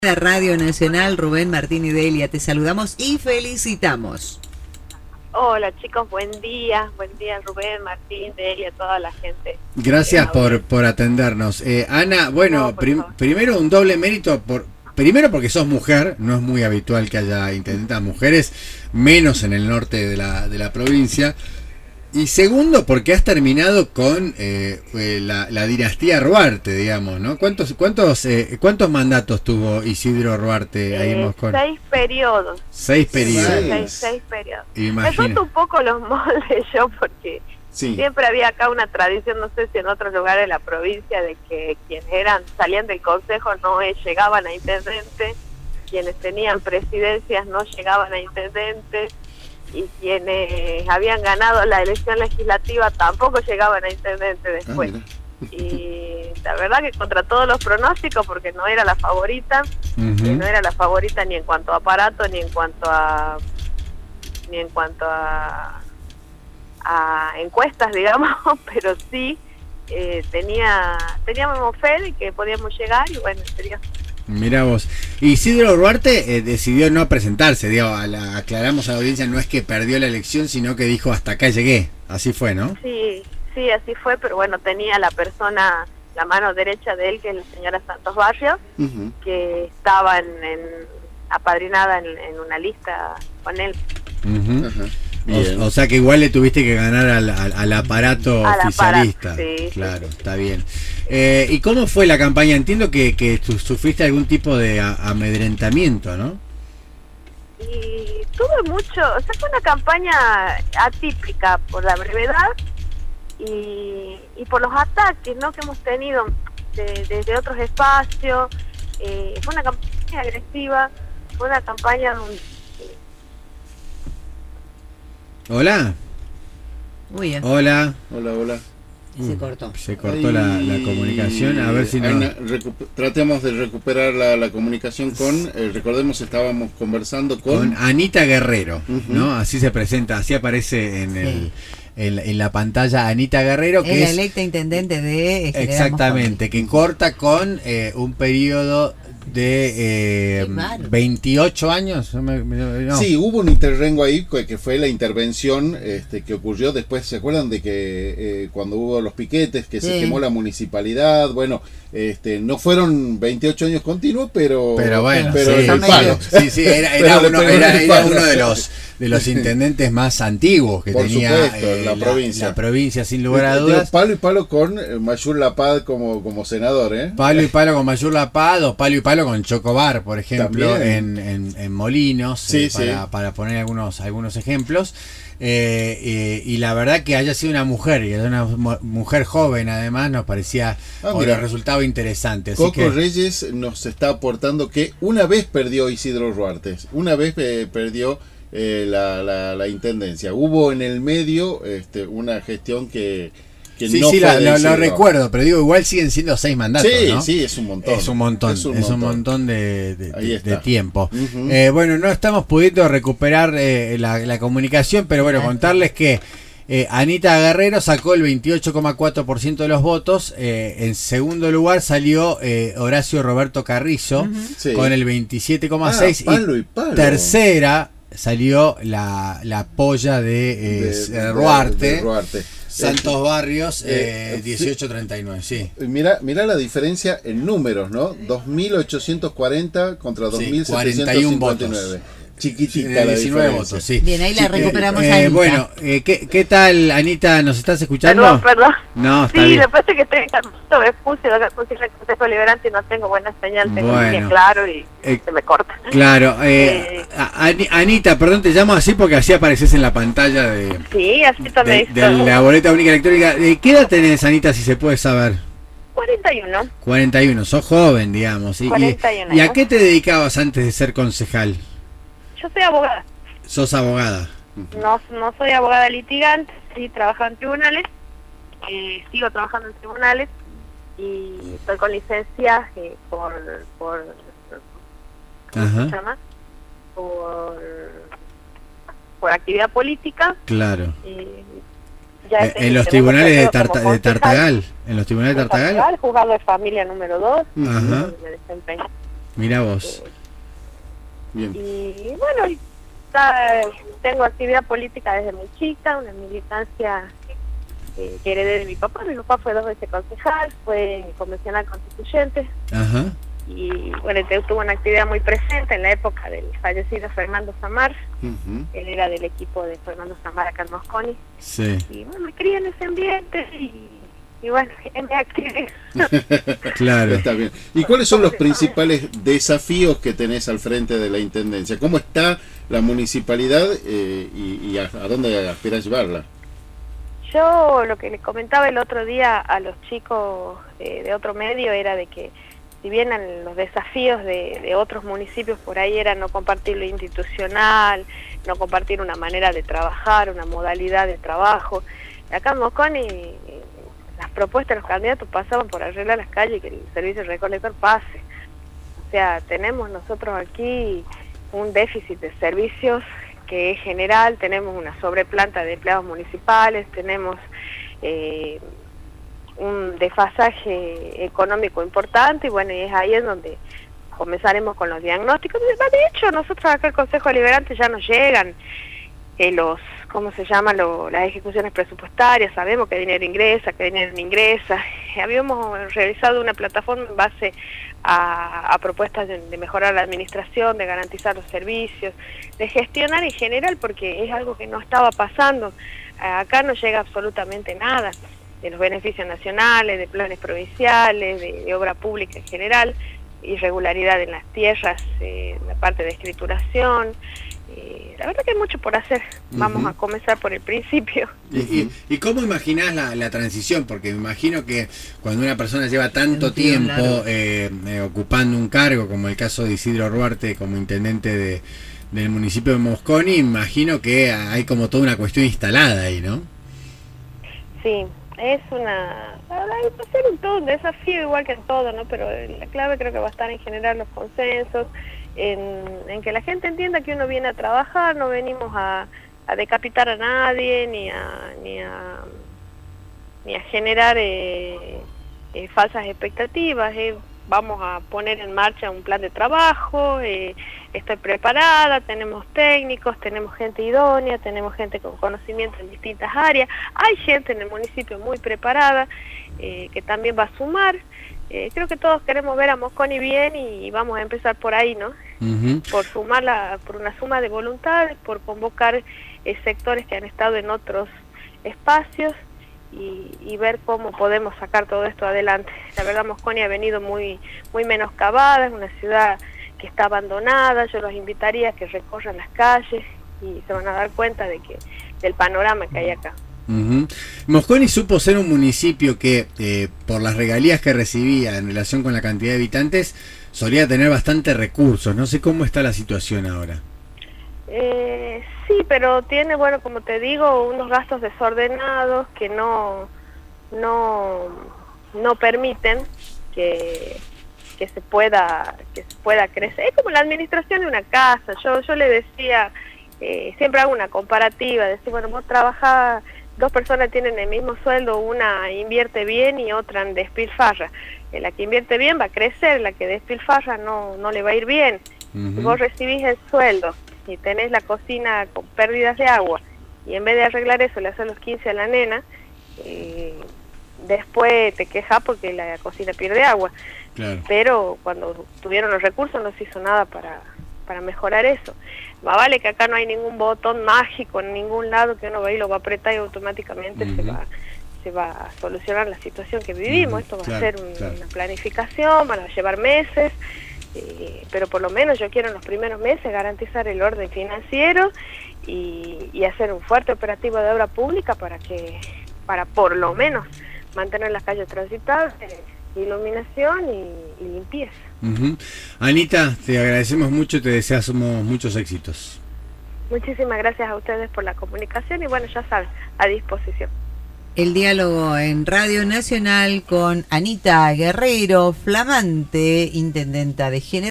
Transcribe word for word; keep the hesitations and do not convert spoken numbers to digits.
La Radio Nacional, Rubén Martín y Delia, te saludamos y felicitamos. Hola chicos, buen día, buen día Rubén, Martín, Delia, toda la gente. Gracias por, por atendernos. Eh, Ana, bueno, no, prim, primero un doble mérito, por primero porque sos mujer, no es muy habitual que haya intendentas mujeres, menos en el norte de la, de la provincia. Y segundo, porque has terminado con eh, la, la dinastía Ruarte, digamos, ¿no? ¿Cuántos cuántos eh, cuántos mandatos tuvo Isidro Ruarte ahí en Moscón? Seis periodos. Seis periodos. Seis, seis periodos. Imagina. Me cuento un poco los moldes yo, porque sí. Siempre había acá una tradición, no sé si en otros lugares de la provincia, de que quienes eran salían del consejo no llegaban a intendente, quienes tenían presidencias no llegaban a intendente, y quienes habían ganado la elección legislativa tampoco llegaban a intendente después. Ah, y la verdad que contra todos los pronósticos, porque no era la favorita, uh-huh. y no era la favorita ni en cuanto a aparato, ni en cuanto a ni en cuanto a, a encuestas, digamos, pero sí eh, tenía teníamos fe de que podíamos llegar, y bueno, sería... Mirá vos, Isidro Ruarte eh, decidió no presentarse, digo, a la, aclaramos a la audiencia, no es que perdió la elección, sino que dijo hasta acá llegué, así fue, ¿no? Sí, sí, así fue, pero bueno, tenía la persona, la mano derecha de él, que es la señora Santos Barrios, uh-huh. que estaba en, en, apadrinada en, en una lista con él. Uh-huh. Uh-huh. O, o sea que igual le tuviste que ganar al, al, al aparato al oficialista. Aparato, sí, claro, sí. Está bien. Eh, ¿Y cómo fue la campaña? Entiendo que, que tú sufriste algún tipo de a, amedrentamiento, ¿no? Y tuve mucho, o sea, fue una campaña atípica por la brevedad y, y por los ataques, ¿no?, que hemos tenido desde de, de otros espacios. Eh, fue una campaña agresiva, fue una campaña donde... Hola. Muy bien. Hola. Hola, hola. Se cortó. Se cortó la, la comunicación. A ver si no. Ana, tratemos de recuperar la, la comunicación con. Eh, recordemos, estábamos conversando con. Con Anita Guerrero, uh-huh. ¿no? Así se presenta, así aparece en, el, sí. en, en la pantalla Anita Guerrero, que es es. la electa intendente de. Exactamente, que corta con eh, un periodo de eh, veintiocho años. No. Sí, hubo un interrengo ahí que fue la intervención este, que ocurrió después. ¿Se acuerdan de que eh, cuando hubo los piquetes, que sí. se quemó la municipalidad? Bueno, este, no fueron veintiocho años continuos, pero pero bueno, pero sí, el palo. Sí, sí, era, era, uno, era, era uno de los de los intendentes más antiguos que Por tenía supuesto, eh, la, la provincia. La provincia, sin lugar a dudas. Palo y palo con Mayur Lapad como, como senador, ¿eh? Palo y palo con Mayur Lapad, o palo y palo con Chocobar, por ejemplo, en, en, en Molinos, sí, eh, para, sí. para poner algunos, algunos ejemplos. Eh, eh, y la verdad que haya sido una mujer, y una mujer joven además, nos parecía ah, mira, resultado interesante. Así Coco que... Reyes nos está aportando que una vez perdió Isidro Ruarte, una vez eh, perdió eh, la, la, la intendencia. Hubo en el medio este, una gestión que... Que sí, no sí, la, lo, lo recuerdo, pero digo, igual siguen siendo seis mandatos, sí, ¿no? Sí, es un montón. Es un montón, es un montón, es un montón de, de, de, de tiempo. Uh-huh. eh, bueno, no estamos pudiendo recuperar eh, la, la comunicación, pero bueno, contarles que eh, Anita Guerrero sacó el veintiocho coma cuatro por ciento de los votos. Eh, en segundo lugar salió eh, Horacio Roberto Carrizo, uh-huh. sí. con el veintisiete coma seis por ciento. Ah, y, y palo. Tercera salió la, la polla de, eh, de, de, Ruarte. De, de Ruarte. Santos Barrios, eh, eh, dieciocho treinta y nueve, sí. Mira, mira la diferencia en números, ¿no? dos mil ochocientos cuarenta contra dos mil setecientos cincuenta y nueve. Chiquitita la diferencia. Votos, sí. Bien, ahí la sí, recuperamos eh, a Anita. Bueno, eh, ¿qué, ¿qué tal, Anita? ¿Nos estás escuchando? Perdón, perdón. No, está sí, bien. después de que estoy me puse, puse el Consejo Liberante y no tengo buena señal, tengo bueno, bien claro y eh, se me corta. Claro, eh, eh, Anita, perdón, te llamo así porque así apareces en la pantalla de, sí, así de, de la boleta única electrónica. ¿Qué edad tenés, Anita, si se puede saber? cuarenta y uno. cuarenta y uno, sos joven, digamos. ¿Y, cuarenta y uno, ¿y a qué te dedicabas antes de ser concejal? Yo soy abogada. ¿Sos abogada? No, no soy abogada litigante, sí trabajo en tribunales, eh, sigo trabajando en tribunales y estoy con licencia eh, por, por, ¿cómo Ajá. se llama? Por, por actividad política. Claro. Y ya eh, en los tribunales de, Tarta, de Tartagal, en los tribunales de Tartagal. Tartagal, juzgado de familia número dos, Ajá. me desempeño. Mira vos. Eh, Bien. Y bueno, está, tengo actividad política desde muy chica, una militancia eh, que heredé de mi papá. Mi papá fue dos veces concejal, fue convencional constituyente. Ajá. Y bueno, tuvo una actividad muy presente en la época del fallecido Fernando Samar. Uh-huh. Él era del equipo de Fernando Samar acá en Mosconi. Sí. Y bueno, me crié en ese ambiente y, y bueno, me activé. Claro. Está bien. ¿Y cuáles son los principales desafíos que tenés al frente de la Intendencia? ¿Cómo está la municipalidad eh, y, y a, a dónde aspiras llevarla? Yo lo que les comentaba el otro día a los chicos eh, de otro medio era de que si bien los desafíos de, de otros municipios por ahí eran no compartir lo institucional, no compartir una manera de trabajar, una modalidad de trabajo, acá en Mosconi las propuestas de los candidatos pasaban por arreglar las calles y que el servicio recolector pase. O sea, tenemos nosotros aquí un déficit de servicios que es general, tenemos una sobreplanta de empleados municipales, tenemos eh, un desfasaje económico importante y bueno, y es ahí en donde comenzaremos con los diagnósticos. De hecho, nosotros acá el Consejo Deliberante ya nos llegan eh, los, ¿cómo se llama? Lo, las ejecuciones presupuestarias, sabemos qué dinero ingresa, qué dinero no ingresa. Habíamos realizado una plataforma en base a, a propuestas de, de mejorar la administración, de garantizar los servicios, de gestionar en general, porque es algo que no estaba pasando. Acá no llega absolutamente nada de los beneficios nacionales, de planes provinciales, de, de obra pública en general, irregularidad en las tierras, eh, la parte de escrituración. Eh, la verdad que hay mucho por hacer. Vamos uh-huh. a comenzar por el principio. ¿Y, y, y cómo imaginás la, la transición? Porque me imagino que cuando una persona lleva tanto tiempo eh, eh, ocupando un cargo, como el caso de Isidro Ruarte como intendente de, del municipio de Mosconi, imagino que hay como toda una cuestión instalada ahí, ¿no? Sí. Es una, va a ser un, todo un desafío igual que en todo, ¿no? Pero la clave creo que va a estar en generar los consensos, en, en que la gente entienda que uno viene a trabajar, no venimos a, a decapitar a nadie, ni a, ni a, ni a generar eh, eh, falsas expectativas. Eh. Vamos a poner en marcha un plan de trabajo, eh, estoy preparada, tenemos técnicos, tenemos gente idónea, tenemos gente con conocimiento en distintas áreas, hay gente en el municipio muy preparada eh, que también va a sumar. Eh, creo que todos queremos ver a Mosconi bien y vamos a empezar por ahí, ¿no? Uh-huh. Por sumarla, por una suma de voluntades, por convocar eh, sectores que han estado en otros espacios. Y, y ver cómo podemos sacar todo esto adelante. La verdad, Mosconi ha venido muy muy menoscabada, es una ciudad que está abandonada. Yo los invitaría a que recorran las calles y se van a dar cuenta de que del panorama que hay acá. Uh-huh. Mosconi supo ser un municipio que, eh, por las regalías que recibía en relación con la cantidad de habitantes, solía tener bastantes recursos. No sé cómo está la situación ahora. Eh, sí, pero tiene, bueno, como te digo, unos gastos desordenados que no no no permiten que, que se pueda que se pueda crecer. Es como la administración de una casa. Yo yo le decía, eh, siempre hago una comparativa, decir, bueno, vos trabajás, dos personas tienen el mismo sueldo, una invierte bien y otra en despilfarra. La que invierte bien va a crecer, la que despilfarra no no le va a ir bien. Uh-huh. Si vos recibís el sueldo y tenés la cocina con pérdidas de agua y en vez de arreglar eso le haces los quince a la nena, eh, después te quejas porque la cocina pierde agua. Claro. Pero cuando tuvieron los recursos no se hizo nada para, para mejorar eso. Más vale que acá no hay ningún botón mágico en ningún lado que uno va y lo va a apretar y automáticamente uh-huh. se va se va a solucionar la situación que vivimos. Uh-huh. Esto va claro, a ser un, claro. una planificación, van a llevar meses. Eh, pero por lo menos yo quiero en los primeros meses garantizar el orden financiero y, y hacer un fuerte operativo de obra pública para que para por lo menos mantener las calles transitables, iluminación y, y limpieza. Uh-huh. Anita, te agradecemos mucho, te deseamos muchos éxitos. Muchísimas gracias a ustedes por la comunicación y bueno, ya saben, a disposición. El diálogo en Radio Nacional con Anita Guerreiro, flamante intendenta de General.